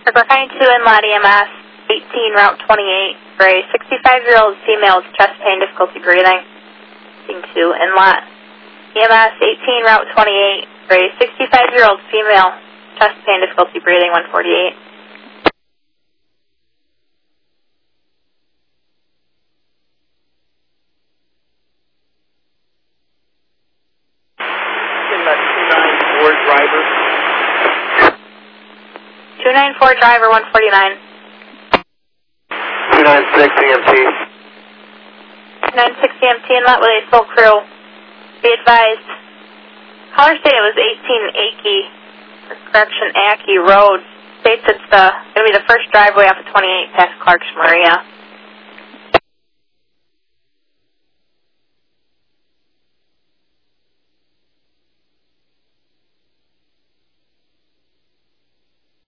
We're County 2 Inlet EMS, 18 Route 28, for a 65-year-old female with chest pain, difficulty breathing. 2 Inlet EMS, 18 Route 28, for a 65-year-old female, chest pain, difficulty breathing, 148. Inlet 294 driver. 294 driver, 149. 296 EMT. 296 EMT Inlet with a full crew. Be advised, caller stated it was 18 Aki Road. States it's going to be the first driveway off of 28 past Clark's Maria.